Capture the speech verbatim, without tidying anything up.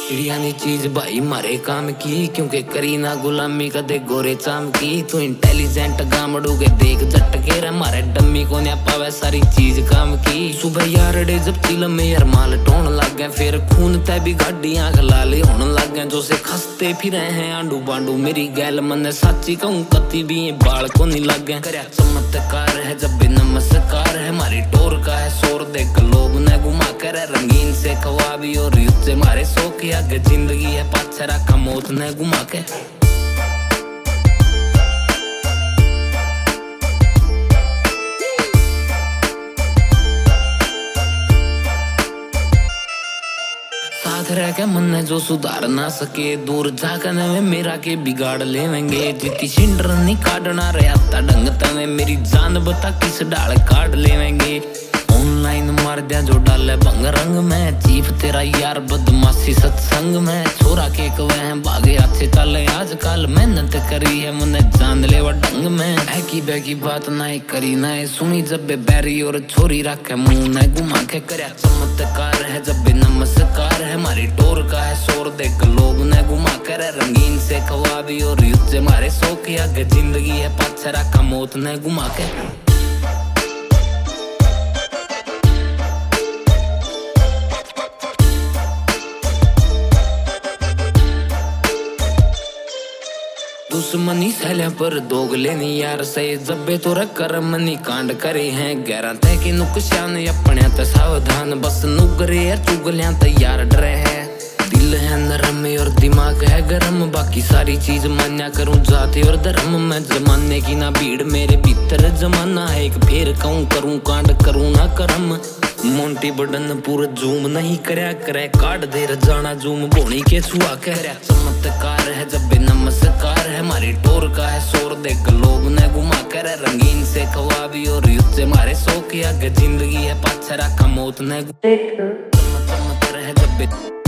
चिड़िया नी चीज भाई मारे काम की, क्योंकि करी ना गुलामी कदे गोरे चाम की। तू इंटेलिजेंट गामड़ू के देख झटके रे, मारे डम्मी को न्या पावे सारी चीज काम की। सुबह यारड़े जब चिलम में यार माल टोन लग गए, फिर खून तय भी गाड़ी आंख लाले होने लग गए। जो से खसते फिर हैं आंडू बांडू मेरी गैल, मन साची कहूँ कति भी बाल को नहीं लग गए। करया चमत्कार है जब भी नमस्कार है, मारी टोर का है शोर देख लोग ने घुमा कर। रंगीन से ख्वाबी और युद्ध से मारे सो के आगे जिंदगी है पाछे रखा मौत ने घुमा के। साथ रह के मन ने जो सुधार ना सके, दूर जाकर में मेरा के बिगाड़ लेवेंगे। जितनी सिंडर नहीं काटना रहता ढंग तवे, मेरी जान बता किस डाल काट लेवेंगे। ऑनलाइन मार दिया जो डाले भंग रंग में, चीफ तेरा यार बदमाशी सत्संग में। छोरा के कवे हैं भागे अच्छे चले आजकल, मेहनत करी है मुन्ने जान ले वो ढंग में। है की बैकी बात ना करी ना सुनी, जब बे बैरी और छोरी रखे मुंह न घुमा के। करया चमत्कार है जब भी नमस्कार है, मारी टोर का है शोर देख लोग ने घुमा कर। रंगीन से ख्वाबी और युद्ध से मारे सो के आगे जिंदगी है पाछे रखा मौत ने घुमा के। दुश्मनी सहले पर दोगले नी यार से, जब्बे तो कर्म नी कांड करे हैं। गैरा तय के नुकसान अपने ते सावधान, बस नुगरे या चुगलियां तैयार डरे है। दिल है नरम और दिमाग है गरम, बाकी सारी चीज मान्या करूं जाति और धर्म में। जमाने की ना भीड़ मेरे भीतर जमाना है, एक फेर कहूं करूं कांड करूं ना करम। मोंटी बटन पूरा जूम नहीं करया करे, काट दे जाना जूम बोनी के छुआ करया। चमत्कार है जब भी नमस्कार है, मारी टोर का है शोर देख लोग ने घुमा कर। रंगीन से ख्वाबी और युद्ध से मारे सो के आगे जिंदगी है पाछे रखा मौत ने। चमत्कार है जब भी